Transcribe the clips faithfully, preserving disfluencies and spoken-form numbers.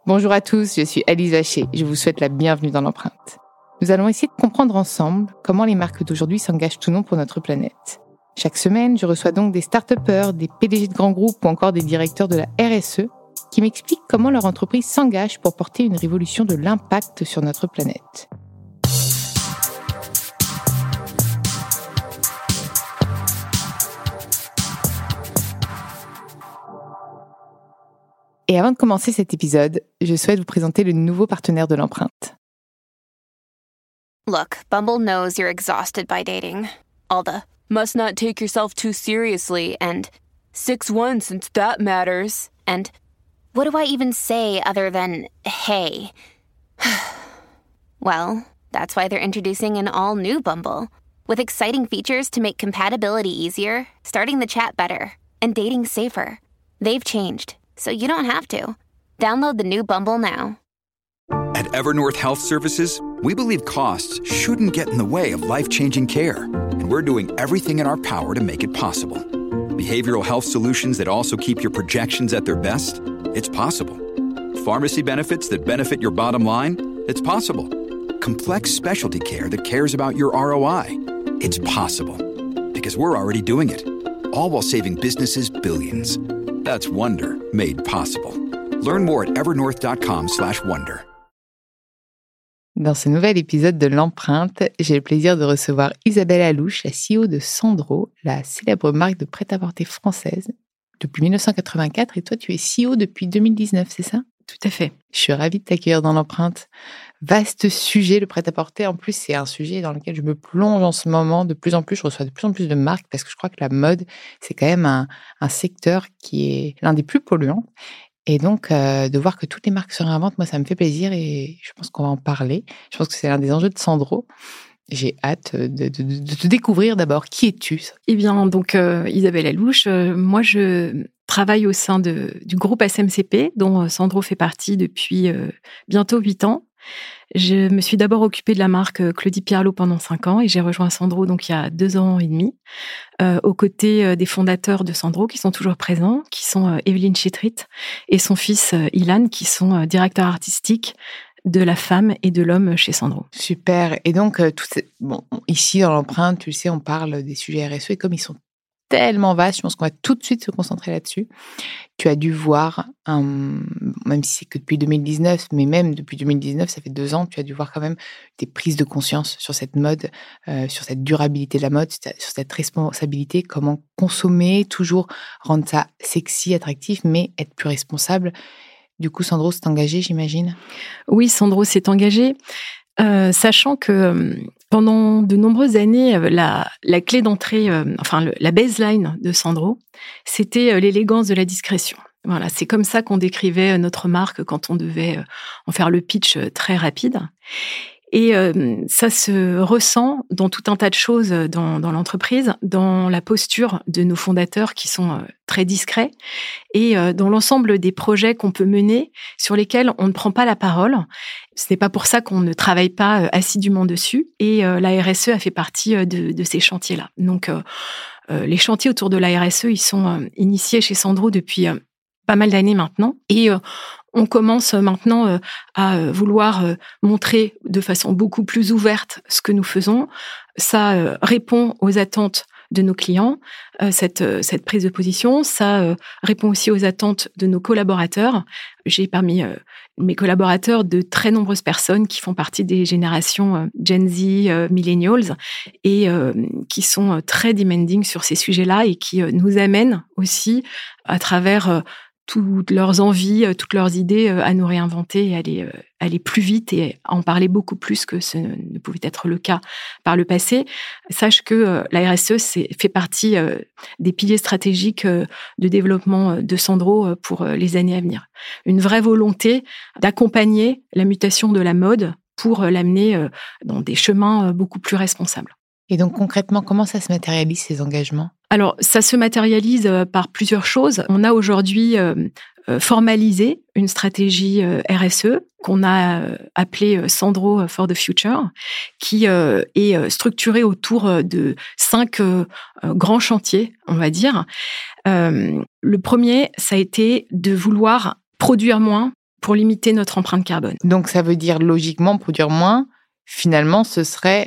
Bonjour à tous, je suis Alice Vacher. Je vous souhaite la bienvenue dans l'empreinte. Nous allons essayer de comprendre ensemble comment les marques d'aujourd'hui s'engagent ou non pour notre planète. Chaque semaine, je reçois donc des start-upers, des P D G de grands groupes ou encore des directeurs de la R S E qui m'expliquent comment leur entreprise s'engage pour porter une révolution de l'impact sur notre planète. Et avant de commencer cet épisode, je souhaite vous présenter le nouveau partenaire de l'empreinte. Look, Bumble knows you're exhausted by dating. All the must not take yourself too seriously and six one since that matters. And what do I even say other than hey? Well, that's why they're introducing an all-new Bumble with exciting features to make compatibility easier, starting the chat better, and dating safer. They've changed, so you don't have to. Download the new Bumble now. At Evernorth Health Services, we believe costs shouldn't get in the way of life-changing care, and we're doing everything in our power to make it possible. Behavioral health solutions that also keep your projections at their best? It's possible. Pharmacy benefits that benefit your bottom line? It's possible. Complex specialty care that cares about your R O I? It's possible. Because we're already doing it. All while saving businesses billions. That's Wonder made possible. Learn more at evernorth.com slash wonder. Dans ce nouvel épisode de l'empreinte, j'ai le plaisir de recevoir Isabelle Allouche, la C E O de Sandro, la célèbre marque de prêt-à-porter française, depuis dix-neuf cent quatre-vingt-quatre. Et toi, tu es C E O depuis deux mille dix-neuf, c'est ça ? Tout à fait. Je suis ravie de t'accueillir dans l'empreinte. Vaste sujet, le prêt-à-porter. En plus, c'est un sujet dans lequel je me plonge en ce moment. De plus en plus, je reçois de plus en plus de marques parce que je crois que la mode, c'est quand même un, un secteur qui est l'un des plus polluants. Et donc, euh, de voir que toutes les marques se réinventent, moi, ça me fait plaisir et je pense qu'on va en parler. Je pense que c'est l'un des enjeux de Sandro. J'ai hâte de, de, de, de te découvrir d'abord. Qui es-tu ? Eh bien, donc, euh, Isabelle Allouche, euh, moi, je travaille au sein de, du groupe S M C P, dont Sandro fait partie depuis euh, bientôt huit ans. Je me suis d'abord occupée de la marque Claudie Pierlot pendant cinq ans et j'ai rejoint Sandro donc il y a deux ans et demi, euh, aux côtés euh, des fondateurs de Sandro qui sont toujours présents, qui sont euh, Evelyne Chitrit et son fils euh, Ilan, qui sont euh, directeurs artistiques de la femme et de l'homme chez Sandro. Super. Et donc, euh, tout ces... bon, ici dans l'empreinte, tu le sais, on parle des sujets R S E et comme ils sont tellement vaste, je pense qu'on va tout de suite se concentrer là-dessus. Tu as dû voir, un, même si c'est que depuis deux mille dix-neuf, mais même depuis deux mille dix-neuf, ça fait deux ans, tu as dû voir quand même des prises de conscience sur cette mode, euh, sur cette durabilité de la mode, sur cette responsabilité, comment consommer, toujours rendre ça sexy, attractif, mais être plus responsable. Du coup, Sandro s'est engagé, j'imagine ? Oui, Sandro s'est engagé. Euh, sachant que euh, pendant de nombreuses années, euh, la, la clé d'entrée, euh, enfin le, la baseline de Sandro, c'était euh, l'élégance de la discrétion. Voilà, c'est comme ça qu'on décrivait notre marque quand on devait euh, en faire le pitch euh, très rapide. Et euh, ça se ressent dans tout un tas de choses dans, dans l'entreprise, dans la posture de nos fondateurs qui sont euh, très discrets et euh, dans l'ensemble des projets qu'on peut mener sur lesquels on ne prend pas la parole. Ce n'est pas pour ça qu'on ne travaille pas euh, assidûment dessus. Et euh, la R S E a fait partie euh, de, de ces chantiers-là. Donc, euh, euh, les chantiers autour de la R S E, ils sont euh, initiés chez Sandro depuis euh, pas mal d'années maintenant. Et euh, on commence maintenant euh, à vouloir euh, montrer de façon beaucoup plus ouverte ce que nous faisons. Ça euh, répond aux attentes de nos clients, euh, cette, euh, cette prise de position. Ça euh, répond aussi aux attentes de nos collaborateurs. J'ai parmi euh, mes collaborateurs de très nombreuses personnes qui font partie des générations euh, Gen Z, euh, Millennials, et euh, qui sont euh, très demanding sur ces sujets-là et qui euh, nous amènent aussi à travers euh, toutes leurs envies, toutes leurs idées à nous réinventer et à aller, aller plus vite et à en parler beaucoup plus que ce ne pouvait être le cas par le passé. Sache que la R S E c'est, fait partie des piliers stratégiques de développement de Sandro pour les années à venir. Une vraie volonté d'accompagner la mutation de la mode pour l'amener dans des chemins beaucoup plus responsables. Et donc concrètement, comment ça se matérialise ces engagements ? Alors, ça se matérialise par plusieurs choses. On a aujourd'hui euh, formalisé une stratégie euh, R S E qu'on a euh, appelée Sandro for the Future, qui euh, est structurée autour de cinq euh, grands chantiers, on va dire. Euh, le premier, ça a été de vouloir produire moins pour limiter notre empreinte carbone. Donc, ça veut dire logiquement produire moins. Finalement, ce serait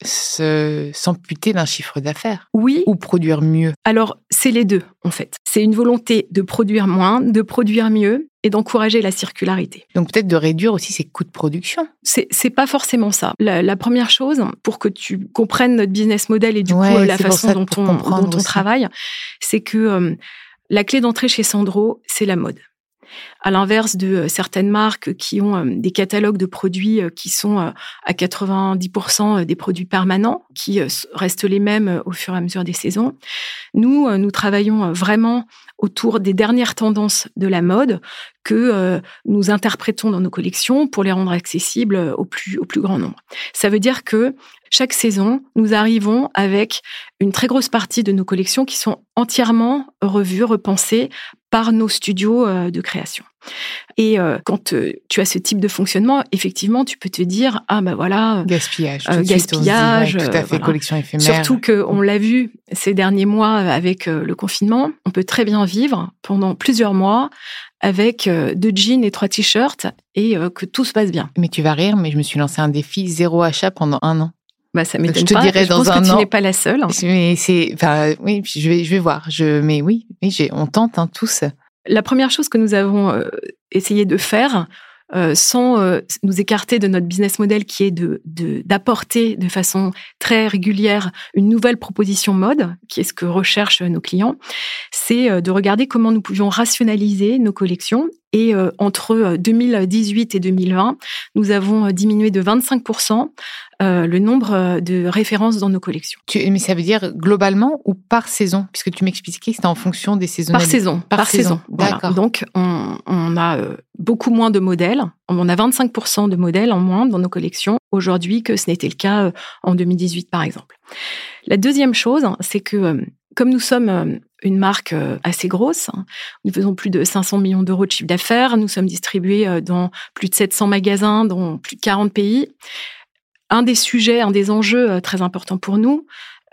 se, s'amputer d'un chiffre d'affaires. Oui. Ou produire mieux. Alors, c'est les deux, en fait. C'est une volonté de produire moins, de produire mieux et d'encourager la circularité. Donc, peut-être de réduire aussi ses coûts de production. C'est, c'est pas forcément ça. La, la première chose, pour que tu comprennes notre business model et du ouais, coup, la façon dont on, dont on travaille, c'est que euh, la clé d'entrée chez Sandro, c'est la mode. À l'inverse de certaines marques qui ont des catalogues de produits qui sont à quatre-vingt-dix pour cent des produits permanents, qui restent les mêmes au fur et à mesure des saisons, nous, nous travaillons vraiment autour des dernières tendances de la mode que nous interprétons dans nos collections pour les rendre accessibles au plus, au plus grand nombre. Ça veut dire que chaque saison, nous arrivons avec une très grosse partie de nos collections qui sont entièrement revues, repensées par nos studios de création. Et euh, quand euh, tu as ce type de fonctionnement, effectivement, tu peux te dire ah ben voilà gaspillage, euh, gaspillage, dit, ouais, tout à fait, voilà. Collection éphémère. Surtout que on l'a vu ces derniers mois avec euh, le confinement, on peut très bien vivre pendant plusieurs mois avec euh, deux jeans et trois t-shirts et euh, que tout se passe bien. Mais tu vas rire, mais je me suis lancé un défi zéro achat pendant un an. Bah, ça m'étonne je te pas. dirais je dans pense un que an, tu n'es pas la seule. Mais c'est, enfin, oui, je vais, je vais voir. Je, mais oui, oui, j'ai, on tente hein, tous. La première chose que nous avons euh, essayé de faire, euh, sans euh, nous écarter de notre business model, qui est de, de d'apporter de façon très régulière une nouvelle proposition mode, qui est ce que recherchent nos clients, c'est euh, de regarder comment nous pouvions rationaliser nos collections. Et euh, entre deux mille dix-huit et deux mille vingt, nous avons diminué de vingt-cinq pour cent euh, le nombre de références dans nos collections. Tu, mais ça veut dire globalement ou par saison? Puisque tu m'expliquais que c'était en fonction des saisons. Par saison. Par, par saison. saison. D'accord. Voilà. Donc, on, on a euh, beaucoup moins de modèles. On a vingt-cinq pour cent de modèles en moins dans nos collections aujourd'hui que ce n'était le cas euh, en deux mille dix-huit, par exemple. La deuxième chose, c'est que euh, comme nous sommes une marque assez grosse, nous faisons plus de cinq cents millions d'euros de chiffre d'affaires, nous sommes distribués dans plus de sept cents magasins, dans plus de quarante pays. Un des sujets, un des enjeux très importants pour nous,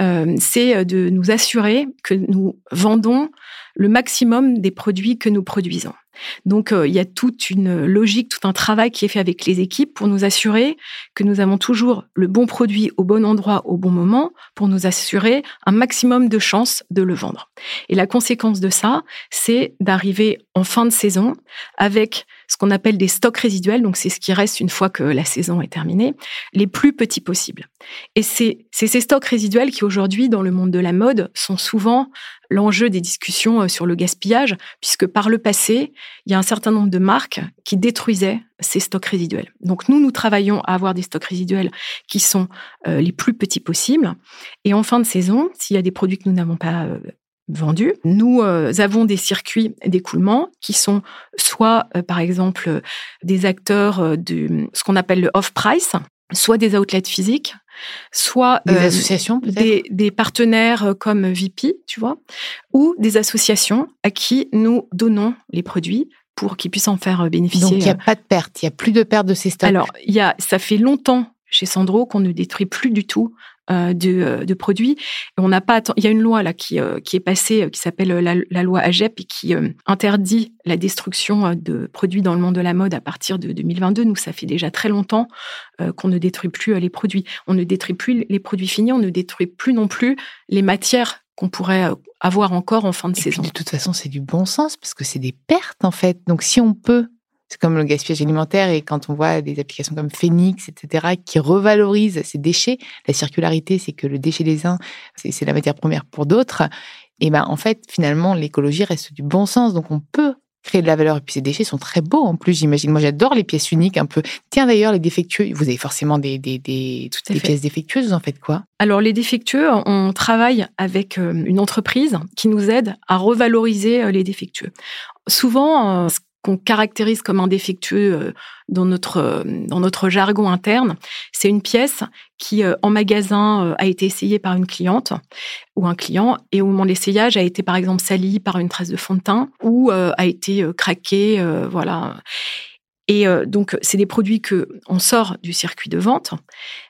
c'est de nous assurer que nous vendons le maximum des produits que nous produisons. Donc, euh, il y a toute une logique, tout un travail qui est fait avec les équipes pour nous assurer que nous avons toujours le bon produit au bon endroit, au bon moment, pour nous assurer un maximum de chances de le vendre. Et la conséquence de ça, c'est d'arriver en fin de saison avec ce qu'on appelle des stocks résiduels, donc c'est ce qui reste une fois que la saison est terminée, les plus petits possibles. Et c'est, c'est ces stocks résiduels qui, aujourd'hui, dans le monde de la mode, sont souvent l'enjeu des discussions sur le gaspillage, puisque par le passé, il y a un certain nombre de marques qui détruisaient ces stocks résiduels. Donc nous, nous travaillons à avoir des stocks résiduels qui sont euh, les plus petits possibles. Et en fin de saison, s'il y a des produits que nous n'avons pas euh, vendus, nous euh, avons des circuits d'écoulement qui sont soit, euh, par exemple, euh, des acteurs euh, de ce qu'on appelle le off-price, soit des outlets physiques, soit des euh, associations peut-être des, des partenaires comme V P, tu vois, ou des associations à qui nous donnons les produits pour qu'ils puissent en faire bénéficier. Donc il n'y a pas de perte, il n'y a plus de perte de ces stocks. Alors, il y a, ça fait longtemps chez Sandro qu'on ne détruit plus du tout euh, de, de produits. Et on n'a pas. Il y a une loi là qui euh, qui est passée, qui s'appelle la, la loi AGEP et qui euh, interdit la destruction de produits dans le monde de la mode à partir de deux mille vingt-deux. Nous, ça fait déjà très longtemps euh, qu'on ne détruit plus les produits. On ne détruit plus les produits finis. On ne détruit plus non plus les matières qu'on pourrait avoir encore en fin de et saison. Puis de toute façon, c'est du bon sens parce que c'est des pertes en fait. Donc si on peut. C'est comme le gaspillage alimentaire et quand on voit des applications comme Phoenix, et cetera, qui revalorisent ces déchets, la circularité, c'est que le déchet des uns, c'est, c'est la matière première pour d'autres. Et ben en fait, finalement, l'écologie reste du bon sens. Donc on peut créer de la valeur. Et puis ces déchets sont très beaux en plus, j'imagine. Moi, j'adore les pièces uniques un peu. Tiens, d'ailleurs, les défectueux, vous avez forcément des, des, des toutes les pièces défectueuses. Vous en faites quoi? Alors les défectueux, on travaille avec une entreprise qui nous aide à revaloriser les défectueux. Souvent, ce qu'on caractérise comme un défectueux dans notre, dans notre jargon interne, c'est une pièce qui, en magasin, a été essayée par une cliente ou un client et au moment de l'essayage a été, par exemple, salie par une trace de fond de teint ou euh, a été craquée, euh, voilà. Et euh, donc, c'est des produits qu'on sort du circuit de vente.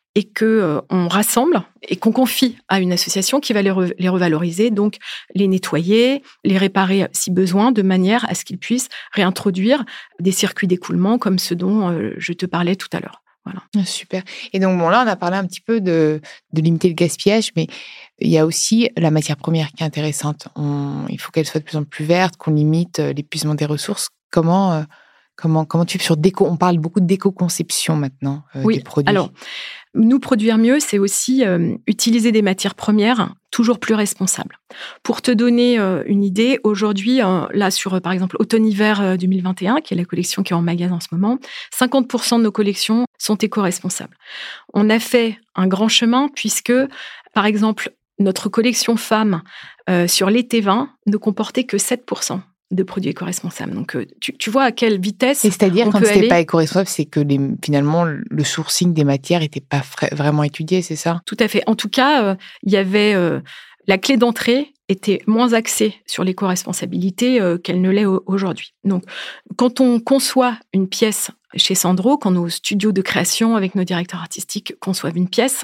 et que euh, on rassemble et qu'on confie à une association qui va les, re- les revaloriser, donc les nettoyer, les réparer si besoin, de manière à ce qu'ils puissent réintroduire des circuits d'écoulement comme ceux dont euh, je te parlais tout à l'heure. Voilà. Super. Et donc, bon, là, on a parlé un petit peu de, de limiter le gaspillage, mais il y a aussi la matière première qui est intéressante. On, il faut qu'elle soit de plus en plus verte, qu'on limite l'épuisement des ressources. Comment, euh, comment, comment tu fais sur déco? On parle beaucoup d'éco-conception maintenant euh, oui, des produits. Alors, nous produire mieux, c'est aussi euh, utiliser des matières premières toujours plus responsables. Pour te donner euh, une idée, aujourd'hui, euh, là sur euh, par exemple automne-hiver euh, deux mille vingt et un, qui est la collection qui est en magasin en ce moment, cinquante pour cent de nos collections sont éco-responsables. On a fait un grand chemin puisque, par exemple, notre collection femmes euh, sur l'été vingt ne comportait que sept pour cent de produits éco-responsables. Donc, euh, tu, tu vois à quelle vitesse. Et c'est-à-dire, on quand peut c'était aller... pas éco-responsable, c'est que les, finalement, le sourcing des matières n'était pas fra- vraiment étudié, c'est ça? Tout à fait. En tout cas, euh, il y avait euh, la clé d'entrée était moins axée sur l'éco-responsabilité euh, qu'elle ne l'est au- aujourd'hui. Donc, quand on conçoit une pièce chez Sandro, quand nos studios de création avec nos directeurs artistiques conçoivent une pièce,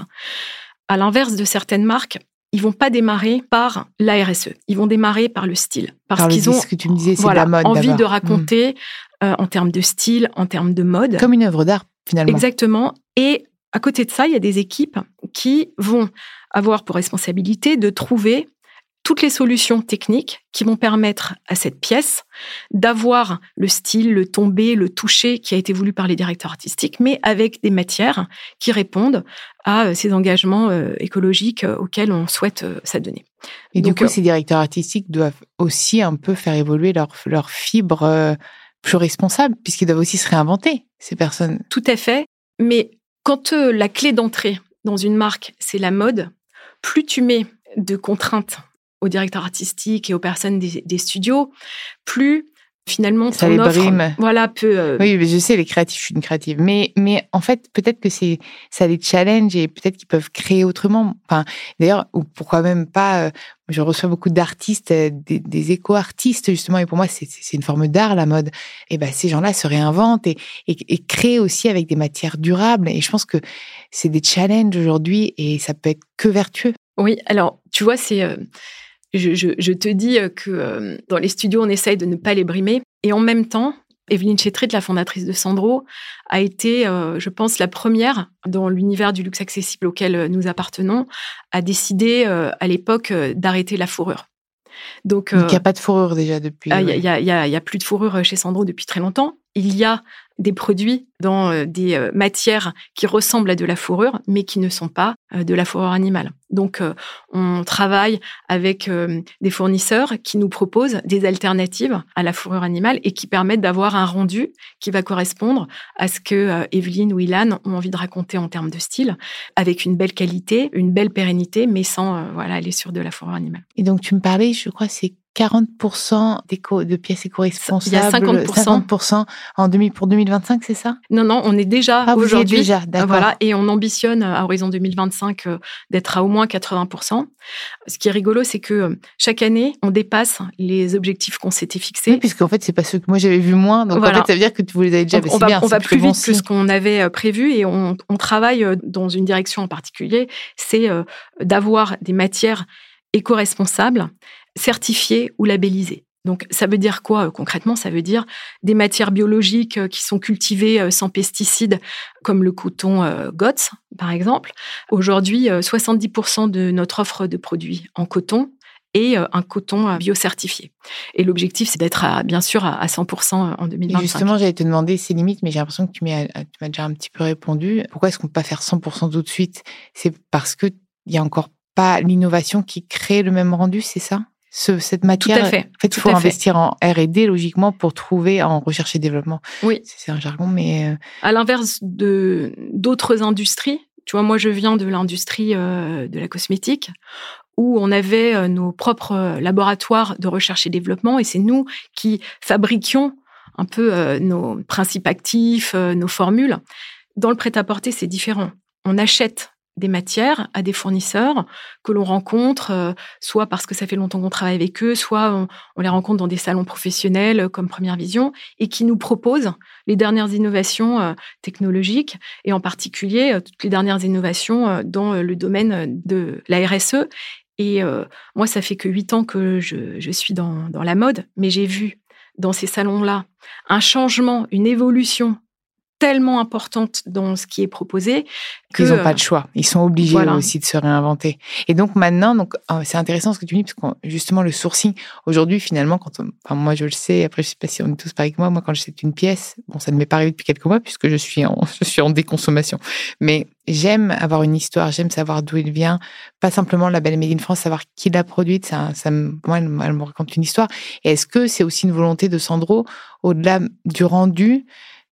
à l'inverse de certaines marques, ils vont pas démarrer par l'A R S E. Ils vont démarrer par le style. Parce par qu'ils le ont ce que tu me disais, c'est voilà, de la mode, envie d'abord. de raconter mmh. euh, en termes de style, en termes de mode. Comme une œuvre d'art, finalement. Exactement. Et à côté de ça, il y a des équipes qui vont avoir pour responsabilité de trouver toutes les solutions techniques qui vont permettre à cette pièce d'avoir le style, le tombé, le toucher qui a été voulu par les directeurs artistiques, mais avec des matières qui répondent à ces engagements écologiques auxquels on souhaite s'adonner. Et Donc, du coup, euh, ces directeurs artistiques doivent aussi un peu faire évoluer leur, leur fibre euh, plus responsable, puisqu'ils doivent aussi se réinventer, ces personnes. Tout à fait. Mais quand euh, la clé d'entrée dans une marque, c'est la mode, plus tu mets de contraintes aux directeurs artistiques et aux personnes des, des studios, plus finalement ça ton les offre, brime. Voilà, peut. Euh... Oui, mais je sais, les créatifs, je suis une créative, mais mais en fait, peut-être que c'est ça les challenge et peut-être qu'ils peuvent créer autrement. Enfin, d'ailleurs, ou pourquoi même pas. Euh, je reçois beaucoup d'artistes, euh, des, des éco-artistes justement, et pour moi, c'est c'est une forme d'art la mode. Et ben ces gens-là se réinventent et, et et créent aussi avec des matières durables. Et je pense que c'est des challenges aujourd'hui et ça peut être que vertueux. Oui, alors tu vois, c'est euh... Je, je, je te dis que euh, dans les studios, on essaye de ne pas les brimer. Et en même temps, Evelyne Chetritt, la fondatrice de Sandro, a été, euh, je pense, la première dans l'univers du luxe accessible auquel nous appartenons, à décider euh, à l'époque euh, d'arrêter la fourrure. Donc, euh, il n'y a pas de fourrure déjà depuis. Il n'y a, y a, y a plus de fourrure chez Sandro depuis très longtemps. Il y a des produits dans euh, des euh, matières qui ressemblent à de la fourrure, mais qui ne sont pas euh, de la fourrure animale. Donc, euh, on travaille avec euh, des fournisseurs qui nous proposent des alternatives à la fourrure animale et qui permettent d'avoir un rendu qui va correspondre à ce que euh, Evelyne ou Ilan ont envie de raconter en termes de style, avec une belle qualité, une belle pérennité, mais sans euh, voilà, aller sur de la fourrure animale. Et donc, tu me parlais, je crois, c'est quarante pour cent d'éco, de pièces éco-responsables. Il y a cinquante pour cent. cinquante pour cent en demi, pour deux mille vingt-cinq, c'est ça? Non, non, on est déjà ah, aujourd'hui. Déjà, d'accord. Voilà, et on ambitionne à horizon deux mille vingt-cinq euh, d'être à au moins quatre-vingts pour cent. Ce qui est rigolo, c'est que euh, chaque année, on dépasse les objectifs qu'on s'était fixés. Oui, puisqu'en fait, c'est pas ceux que moi j'avais vu moins. Donc voilà. en fait, ça veut dire que vous les avez déjà. On, on va, bien, on va plus bon vite signe. que ce qu'on avait prévu et on, on travaille dans une direction en particulier, c'est euh, d'avoir des matières éco-responsables, certifiées ou labellisées. Donc, ça veut dire quoi, euh, concrètement? Ça veut dire des matières biologiques euh, qui sont cultivées euh, sans pesticides, comme le coton euh, G O T S, par exemple. Aujourd'hui, euh, soixante-dix pour cent de notre offre de produits en coton et euh, un coton euh, biocertifié. Et l'objectif, c'est d'être, à, bien sûr, à, à cent pour cent en deux mille vingt-cinq. Et justement, j'allais te demander ces limites, mais j'ai l'impression que tu m'as, tu m'as déjà un petit peu répondu. Pourquoi est-ce qu'on ne peut pas faire cent pour cent tout de suite? C'est parce qu'il n'y a encore pas l'innovation qui crée le même rendu, c'est ça? Ce, cette matière, Tout à fait. En fait, il faut investir fait. en R et D, logiquement, pour trouver en recherche et développement. Oui. C'est un jargon, mais... À l'inverse de, d'autres industries, tu vois, moi, je viens de l'industrie euh, de la cosmétique, où on avait euh, nos propres laboratoires de recherche et développement, et c'est nous qui fabriquions un peu euh, nos principes actifs, euh, nos formules. Dans le prêt-à-porter, c'est différent. On achète des matières à des fournisseurs que l'on rencontre, euh, soit parce que ça fait longtemps qu'on travaille avec eux, soit on, on les rencontre dans des salons professionnels euh, comme Première Vision, et qui nous proposent les dernières innovations euh, technologiques, et en particulier euh, toutes les dernières innovations euh, dans euh, le domaine de la R S E. Et euh, moi, ça fait que huit ans que je, je suis dans, dans la mode, mais j'ai vu dans ces salons-là un changement, une évolution tellement importante dans ce qui est proposé que ils n'ont pas de choix. Ils sont obligés voilà. aussi de se réinventer. Et donc maintenant, donc, c'est intéressant ce que tu dis, parce que justement, le sourcing, aujourd'hui, finalement, quand on, enfin, moi, je le sais, après, je ne sais pas si on est tous pareils que moi, moi, quand j'achète une pièce, bon, ça ne m'est pas arrivé depuis quelques mois, puisque je suis en, je suis en déconsommation. Mais j'aime avoir une histoire, j'aime savoir d'où elle vient, pas simplement la belle Made in France, savoir qui l'a produite, ça, ça me, moi, elle, elle me raconte une histoire. Et est-ce que c'est aussi une volonté de Sandro, au-delà du rendu,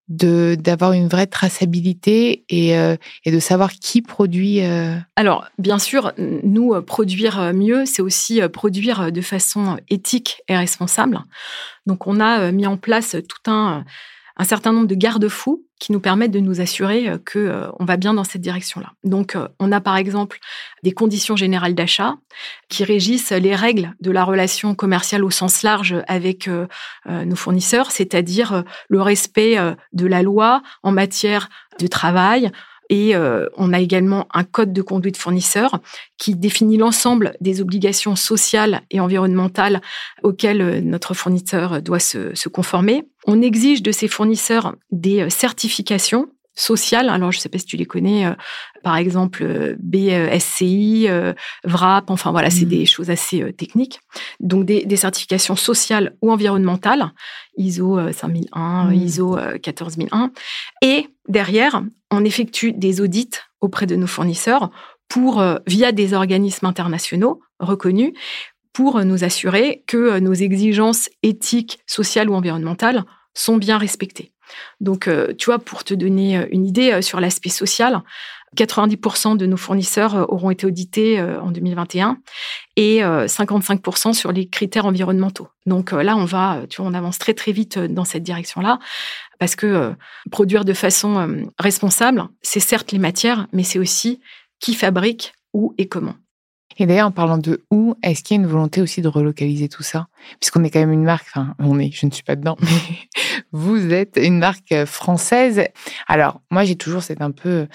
de d'avoir une vraie traçabilité et euh, et de savoir qui produit euh... Alors bien sûr, nous produire mieux, c'est aussi produire de façon éthique et responsable. Donc on a mis en place tout un un certain nombre de garde-fous qui nous permettent de nous assurer que euh, on va bien dans cette direction-là. Donc, euh, on a par exemple des conditions générales d'achat qui régissent les règles de la relation commerciale au sens large avec euh, euh, nos fournisseurs, c'est-à-dire euh, le respect euh, de la loi en matière de travail. Et euh, on a également un code de conduite fournisseur qui définit l'ensemble des obligations sociales et environnementales auxquelles notre fournisseur doit se, se conformer. On exige de ces fournisseurs des certifications sociales. Alors, je ne sais pas si tu les connais, euh, par exemple euh, B S C I, euh, V R A P, enfin voilà, mmh. c'est des choses assez euh, techniques. Donc, des, des certifications sociales ou environnementales, I S O cinq mille un, mmh. I S O quatorze mille un. Et derrière, on effectue des audits auprès de nos fournisseurs pour, euh, via des organismes internationaux reconnus, pour nous assurer que nos exigences éthiques, sociales ou environnementales sont bien respectées. Donc, euh, tu vois, pour te donner une idée euh, sur l'aspect social, quatre-vingt-dix pour cent de nos fournisseurs euh, auront été audités euh, en deux mille vingt et un et euh, cinquante-cinq pour cent sur les critères environnementaux. Donc euh, là, on va, tu vois, on avance très très vite dans cette direction-là parce que euh, produire de façon euh, responsable, c'est certes les matières, mais c'est aussi qui fabrique, où et comment. Et d'ailleurs, en parlant de où, est-ce qu'il y a une volonté aussi de relocaliser tout ça ? Puisqu'on est quand même une marque, enfin, on est, je ne suis pas dedans, mais vous êtes une marque française. Alors, moi, j'ai toujours cette un peu,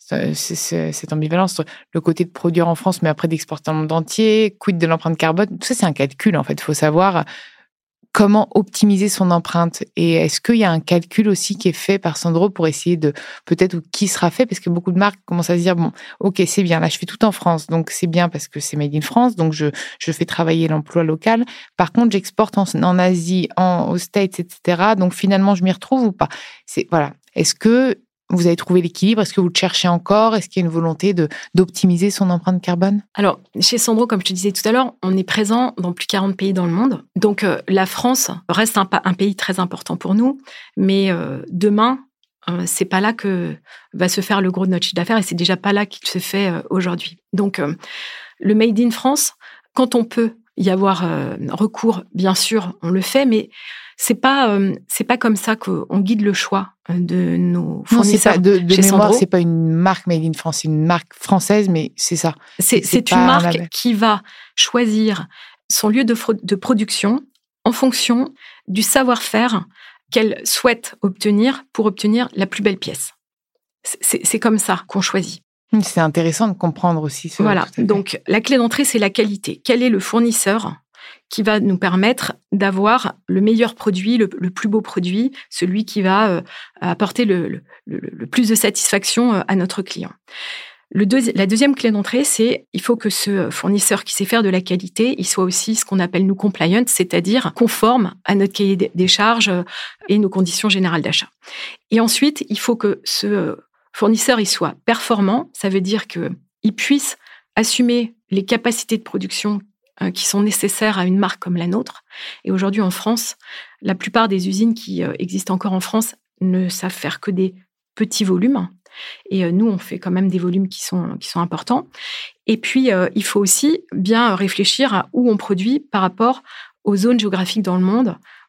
cette ambivalence entre le côté de produire en France, mais après d'exporter dans le monde entier, quid de l'empreinte carbone. Tout ça, c'est un calcul, en fait. Il faut savoir comment optimiser son empreinte. Et est-ce qu'il y a un calcul aussi qui est fait par Sandro pour essayer de, peut-être, ou qui sera fait, parce que beaucoup de marques commencent à se dire, bon, ok, c'est bien, là, je fais tout en France, donc c'est bien parce que c'est made in France, donc je, je fais travailler l'emploi local. Par contre, j'exporte en, en Asie, en, aux States, et cetera. Donc finalement, je m'y retrouve ou pas? C'est, voilà. Est-ce que vous avez trouvé l'équilibre? Est-ce que vous le cherchez encore? Est-ce qu'il y a une volonté de, d'optimiser son empreinte carbone? Alors, chez Sandro, comme je te disais tout à l'heure, on est présent dans plus de quarante pays dans le monde. Donc, euh, la France reste un, un pays très important pour nous. Mais euh, demain, euh, c'est pas là que va se faire le gros de notre chiffre d'affaires et c'est déjà pas là qu'il se fait euh, aujourd'hui. Donc, euh, le Made in France, quand on peut y avoir euh, recours, bien sûr, on le fait, mais c'est pas euh, c'est pas comme ça qu'on guide le choix de nos fournisseurs. Non, c'est pas, de, de chez mémoire, Sandro. C'est pas une marque made in France, c'est une marque française, mais c'est ça. C'est, c'est, c'est une marque la... qui va choisir son lieu de, fro- de production en fonction du savoir-faire qu'elle souhaite obtenir pour obtenir la plus belle pièce. C'est, c'est, c'est comme ça qu'on choisit. C'est intéressant de comprendre aussi ce. Voilà. Donc la clé d'entrée, c'est la qualité. Quel est le fournisseur qui va nous permettre d'avoir le meilleur produit, le, le plus beau produit, celui qui va euh, apporter le, le, le, le plus de satisfaction euh, à notre client. Le deuxi- la deuxième clé d'entrée, c'est il faut que ce fournisseur qui sait faire de la qualité, il soit aussi ce qu'on appelle nous compliant, c'est-à-dire conforme à notre cahier des charges et nos conditions générales d'achat. Et ensuite, il faut que ce fournisseur il soit performant, ça veut dire qu'il puisse assumer les capacités de production qui sont nécessaires à une marque comme la nôtre. Et aujourd'hui, en France, la plupart des usines qui existent encore en France ne savent faire que des petits volumes. Et nous, on fait quand même des volumes qui sont, qui sont importants. Et puis, euh, il faut aussi bien réfléchir à où on produit par rapport aux zones géographiques dans le monde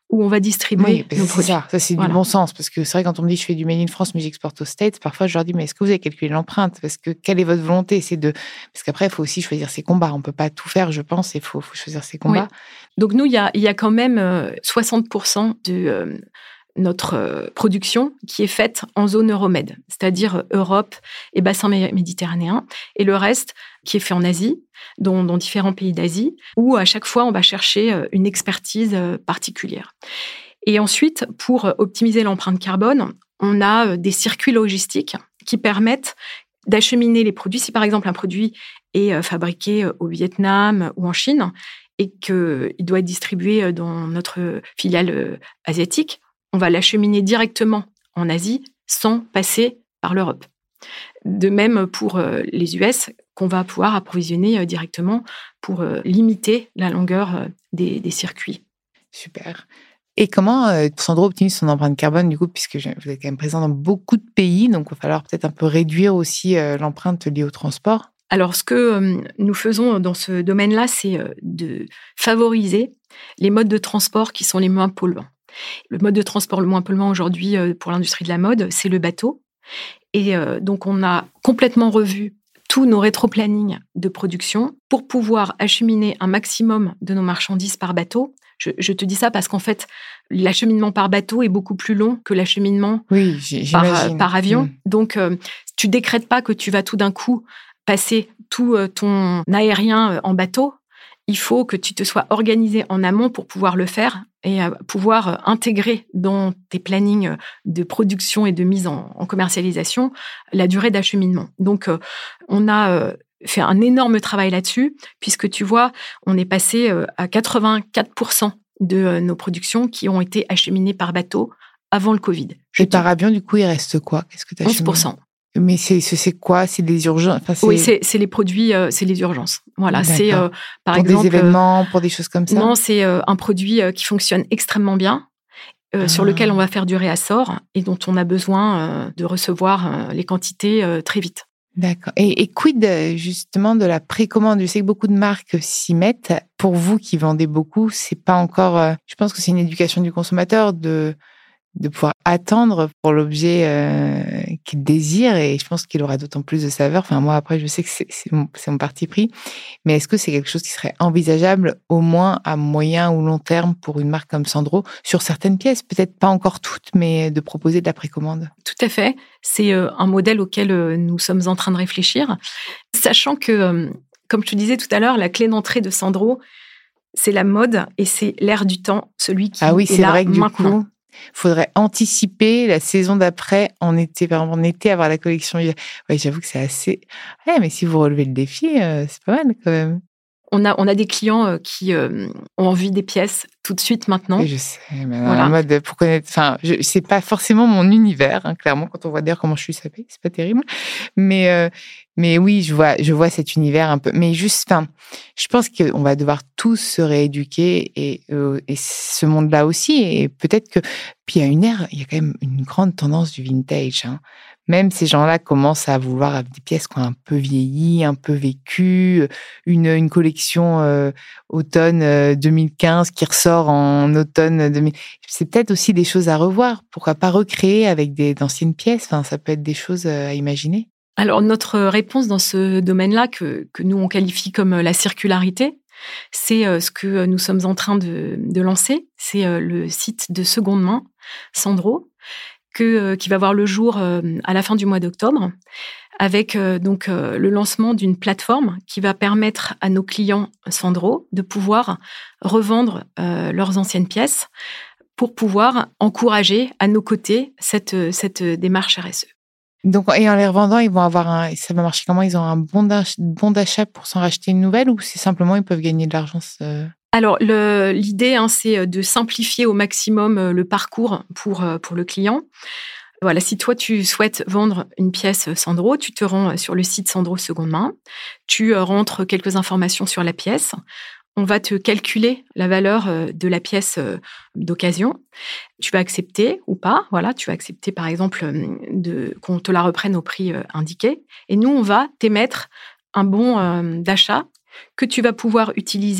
où on va distribuer oui, nos c'est produits. ça, ça c'est voilà. Du bon sens, parce que c'est vrai quand on me dit je fais du Made in France mais j'exporte aux States, parfois je leur dis mais est-ce que vous avez calculé l'empreinte, parce que quelle est votre volonté, c'est de parce qu'après il faut aussi choisir ses combats, on peut pas tout faire je pense, il faut, faut choisir ses combats. Oui. Donc nous il y a il y a quand même euh, soixante pour cent de euh, notre euh, production qui est faite en zone Euromed, c'est-à-dire Europe et bassin méditerranéen, et le reste qui est fait en Asie, dont, dont différents pays d'Asie, où à chaque fois on va chercher euh, une expertise euh, particulière. Et ensuite, pour optimiser l'empreinte carbone, on a des circuits logistiques qui permettent d'acheminer les produits. Si par exemple un produit est fabriqué au Vietnam ou en Chine et qu'il doit être distribué dans notre filiale asiatique, on va l'acheminer directement en Asie sans passer par l'Europe. De même pour les U S, qu'on va pouvoir approvisionner directement pour limiter la longueur des, des circuits. Super. Et comment euh, Sandro optimise son empreinte carbone, du coup, puisque vous êtes quand même présent dans beaucoup de pays, donc il va falloir peut-être un peu réduire aussi euh, l'empreinte liée au transport. Alors, ce que euh, nous faisons dans ce domaine-là, c'est euh, de favoriser les modes de transport qui sont les moins polluants. Le mode de transport le moins polluant aujourd'hui euh, pour l'industrie de la mode, c'est le bateau. Et euh, donc, on a complètement revu tous nos rétro-plannings de production pour pouvoir acheminer un maximum de nos marchandises par bateau. Je, je te dis ça parce qu'en fait, l'acheminement par bateau est beaucoup plus long que l'acheminement oui, par, par avion. Mmh. Donc, euh, tu décrètes pas que tu vas tout d'un coup passer tout euh, ton aérien euh, en bateau. Il faut que tu te sois organisé en amont pour pouvoir le faire et euh, pouvoir euh, intégrer dans tes plannings de production et de mise en, en commercialisation la durée d'acheminement. Donc, euh, on a... Euh, fait un énorme travail là-dessus, puisque tu vois, on est passé à quatre-vingt-quatre pour cent de nos productions qui ont été acheminées par bateau avant le Covid. Je et par avion, du coup, il reste quoi? Qu'est-ce que tu as onze pour cent. Mais c'est, c'est quoi? C'est des urgences enfin, c'est... Oui, c'est, c'est les produits, euh, c'est les urgences. Voilà, D'accord. c'est euh, par pour exemple... Pour des événements, pour des choses comme ça? Non, c'est euh, un produit euh, qui fonctionne extrêmement bien, euh, ah. sur lequel on va faire du réassort et dont on a besoin euh, de recevoir euh, les quantités euh, très vite. D'accord. Et, et quid justement de la précommande? Je sais que beaucoup de marques s'y mettent. Pour vous qui vendez beaucoup, c'est pas encore. Euh, je pense que c'est une éducation du consommateur de de pouvoir attendre pour l'objet euh, qu'il désire, et je pense qu'il aura d'autant plus de saveur. Enfin moi après je sais que c'est, c'est, mon, c'est mon parti pris, mais est-ce que c'est quelque chose qui serait envisageable au moins à moyen ou long terme pour une marque comme Sandro sur certaines pièces, peut-être pas encore toutes, mais de proposer de la précommande? Tout à fait. C'est euh, un modèle auquel euh, nous sommes en train de réfléchir, sachant que, euh, comme je te disais tout à l'heure, la clé d'entrée de Sandro, c'est la mode et c'est l'air du temps, celui qui ah oui, est c'est là vrai que maintenant. Du coup, faudrait anticiper la saison d'après en été, par exemple en été, avoir la collection. Ouais, j'avoue que c'est assez. Ouais, mais si vous relevez le défi, euh, c'est pas mal quand même. On a, on a des clients euh, qui euh, ont envie des pièces tout de suite maintenant. Oui, je sais, mais voilà. En mode pour connaître. Enfin, je, c'est pas forcément mon univers, hein, clairement. Quand on voit d'ailleurs comment je suis sapée, c'est pas terrible. Mais, euh, mais oui, je vois, je vois cet univers un peu. Mais juste, enfin, je pense qu'on va devoir tous se rééduquer et, euh, et ce monde-là aussi. Et peut-être que, puis il y a une ère, il y a quand même une grande tendance du vintage. Hein. Même ces gens-là commencent à vouloir des pièces qui ont un peu vieilli, un peu vécu, une, une collection euh, automne euh, deux mille quinze qui ressort en automne deux mille. C'est peut-être aussi des choses à revoir. Pourquoi pas recréer avec des, d'anciennes pièces? Enfin, ça peut être des choses à imaginer. Alors, notre réponse dans ce domaine-là, que, que nous, on qualifie comme la circularité, c'est euh, ce que nous sommes en train de, de lancer. C'est euh, le site de seconde main, Sandro, que, euh, qui va voir le jour euh, à la fin du mois d'octobre, avec euh, donc euh, le lancement d'une plateforme qui va permettre à nos clients Sandro de pouvoir revendre euh, leurs anciennes pièces pour pouvoir encourager à nos côtés cette, cette démarche R S E. Donc, et en les revendant, ils vont avoir un, ça va marcher comment? Ils ont un bon d'achat, bon d'achat pour s'en racheter une nouvelle, ou c'est simplement ils peuvent gagner de l'argent? Ce... Alors, le, l'idée, hein, c'est de simplifier au maximum le parcours pour, pour le client. Voilà, si toi, tu souhaites vendre une pièce Sandro, tu te rends sur le site Sandro Seconde Main, tu rentres quelques informations sur la pièce, on va te calculer la valeur de la pièce d'occasion. Tu vas accepter ou pas. Voilà, tu vas accepter, par exemple, de, qu'on te la reprenne au prix indiqué. Et nous, on va t'émettre un bon d'achat que tu vas pouvoir utiliser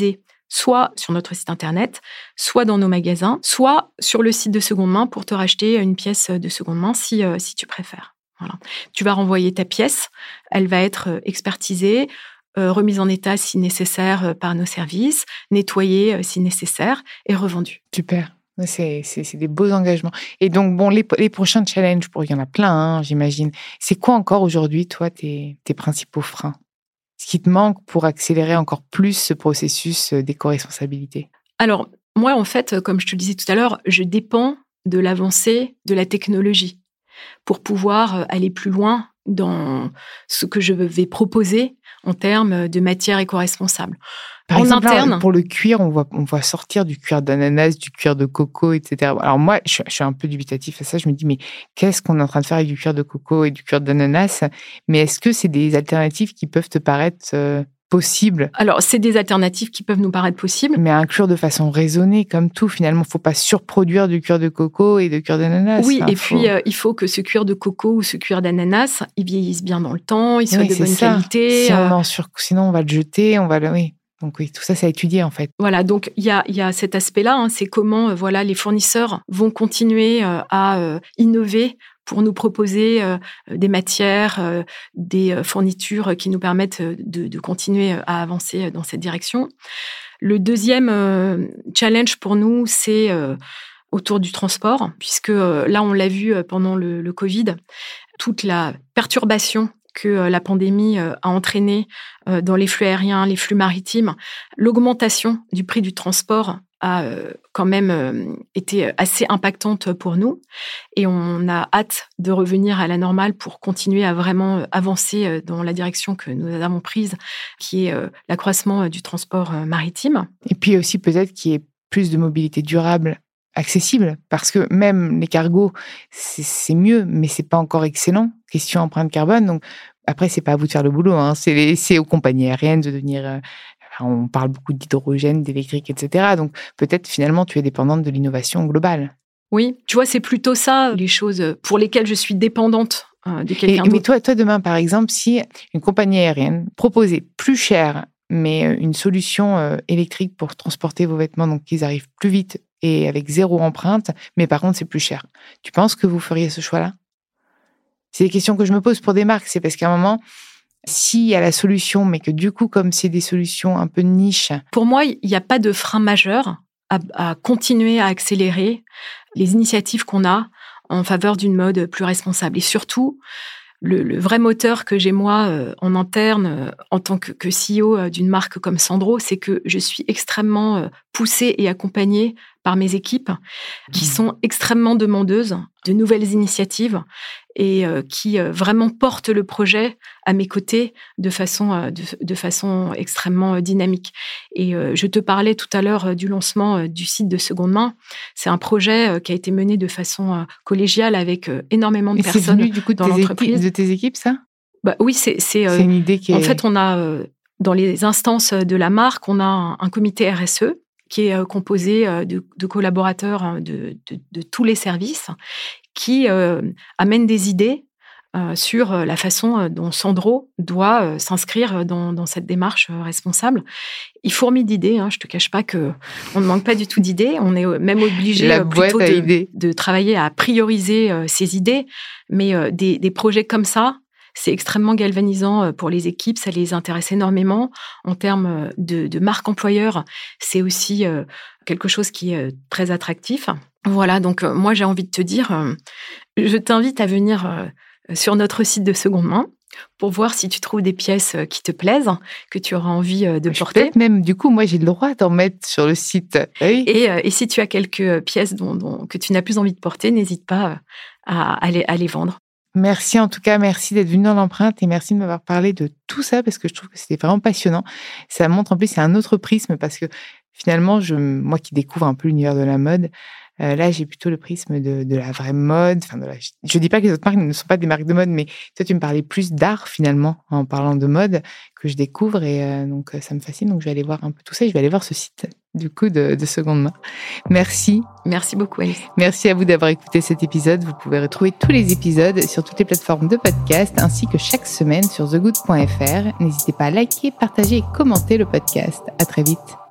soit sur notre site internet, soit dans nos magasins, soit sur le site de seconde main pour te racheter une pièce de seconde main si, euh, si tu préfères. Voilà. Tu vas renvoyer ta pièce, elle va être expertisée, euh, remise en état si nécessaire euh, par nos services, nettoyée euh, si nécessaire et revendue. Super. C'est, c'est, c'est des beaux engagements. Et donc, bon, les, les prochains challenges, pour, il y en a plein, hein, j'imagine. C'est quoi encore aujourd'hui, toi, tes, tes principaux freins? Ce qui te manque pour accélérer encore plus ce processus d'éco-responsabilité? Alors, moi, en fait, comme je te le disais tout à l'heure, je dépends de l'avancée de la technologie pour pouvoir aller plus loin dans ce que je vais proposer en termes de matière éco-responsable. Par en exemple, interne, là, pour le cuir, on voit, on voit sortir du cuir d'ananas, du cuir de coco, et cetera. Alors moi, je, je suis un peu dubitatif à ça. Je me dis, mais qu'est-ce qu'on est en train de faire avec du cuir de coco et du cuir d'ananas? Mais est-ce que c'est des alternatives qui peuvent te paraître euh, possibles? Alors, c'est des alternatives qui peuvent nous paraître possibles. Mais à inclure de façon raisonnée, comme tout. Finalement, il ne faut pas surproduire du cuir de coco et de cuir d'ananas. Oui, enfin, et faut... puis euh, il faut que ce cuir de coco ou ce cuir d'ananas, il vieillisse bien dans le temps, il soit oui, de bonne ça. qualité. Si euh... on en sur... Sinon, on va le jeter, on va le... Oui. Donc oui, tout ça, c'est à étudier en fait. Voilà, donc il y a, y a cet aspect-là, hein, c'est comment euh, voilà, les fournisseurs vont continuer euh, à euh, innover pour nous proposer euh, des matières, euh, des euh, fournitures qui nous permettent de, de continuer à avancer dans cette direction. Le deuxième euh, challenge pour nous, c'est euh, autour du transport, puisque euh, là, on l'a vu pendant le, le Covid, toute la perturbation que la pandémie a entraîné dans les flux aériens, les flux maritimes, l'augmentation du prix du transport a quand même été assez impactante pour nous. Et on a hâte de revenir à la normale pour continuer à vraiment avancer dans la direction que nous avons prise, qui est l'accroissement du transport maritime. Et puis aussi peut-être qu'il y ait plus de mobilité durable accessible, parce que même les cargos, c'est, c'est mieux, mais c'est pas encore excellent. Question empreinte carbone. Donc après, c'est pas à vous de faire le boulot, hein. C'est, les, c'est aux compagnies aériennes de devenir. Euh, on parle beaucoup d'hydrogène, d'électrique, et cetera. Donc peut-être finalement, tu es dépendante de l'innovation globale. Oui, tu vois, c'est plutôt ça les choses pour lesquelles je suis dépendante euh, de quelqu'un et, d'autre. Mais toi, toi, demain, par exemple, si une compagnie aérienne proposait plus cher, mais une solution euh, électrique pour transporter vos vêtements, donc qu'ils arrivent plus vite et avec zéro empreinte, mais par contre, c'est plus cher. Tu penses que vous feriez ce choix-là? C'est des questions que je me pose pour des marques. C'est parce qu'à un moment, s'il y a la solution, mais que du coup, comme c'est des solutions un peu niche... Pour moi, il n'y a pas de frein majeur à, à continuer à accélérer les initiatives qu'on a en faveur d'une mode plus responsable. Et surtout, le, le vrai moteur que j'ai moi euh, en interne, euh, en tant que, que C E O euh, d'une marque comme Sandro, c'est que je suis extrêmement euh, poussée et accompagnée par mes équipes qui sont extrêmement demandeuses de nouvelles initiatives et euh, qui euh, vraiment portent le projet à mes côtés de façon, euh, de, de façon extrêmement euh, dynamique. Et euh, je te parlais tout à l'heure euh, du lancement euh, du site de seconde main. C'est un projet euh, qui a été mené de façon euh, collégiale avec euh, énormément de Et personnes c'est venu, du coup, de dans tes l'entreprise. Équipes, de tes équipes, ça? Bah, oui, c'est... C'est, euh, c'est une idée qui est... En fait, on a, euh, dans les instances de la marque, on a un, un comité R S E qui est composé de, de collaborateurs de, de, de tous les services, qui euh, amènent des idées euh, sur la façon dont Sandro doit euh, s'inscrire dans, dans cette démarche responsable. Il fourmille d'idées, hein, je ne te cache pas qu'on ne manque pas du tout d'idées, on est même obligé la plutôt de, de travailler à prioriser euh, ces idées, mais euh, des, des projets comme ça, c'est extrêmement galvanisant pour les équipes, ça les intéresse énormément. En termes de, de marque employeur, c'est aussi euh, quelque chose qui est très attractif. Voilà, donc euh, moi j'ai envie de te dire, euh, je t'invite à venir euh, sur notre site de seconde main pour voir si tu trouves des pièces qui te plaisent, que tu auras envie de porter. Peut-être même, du coup, moi j'ai le droit d'en mettre sur le site. Oui. Et, euh, et si tu as quelques pièces dont, dont, que tu n'as plus envie de porter, n'hésite pas à, à, les, à les vendre. Merci en tout cas, merci d'être venu dans l'empreinte et merci de m'avoir parlé de tout ça parce que je trouve que c'était vraiment passionnant. Ça montre en plus, c'est un autre prisme parce que finalement, je, moi qui découvre un peu l'univers de la mode, euh, là j'ai plutôt le prisme de, de la vraie mode. Enfin, de la, je ne dis pas que les autres marques ne sont pas des marques de mode, mais toi tu me parlais plus d'art finalement en parlant de mode que je découvre et euh, donc ça me fascine. Donc je vais aller voir un peu tout ça et je vais aller voir ce site du coup de, de seconde main. Merci. Merci beaucoup Alice. Merci à vous d'avoir écouté cet épisode. Vous pouvez retrouver tous les épisodes sur toutes les plateformes de podcast ainsi que chaque semaine sur the good point f r. N'hésitez pas à liker, partager et commenter le podcast. À très vite.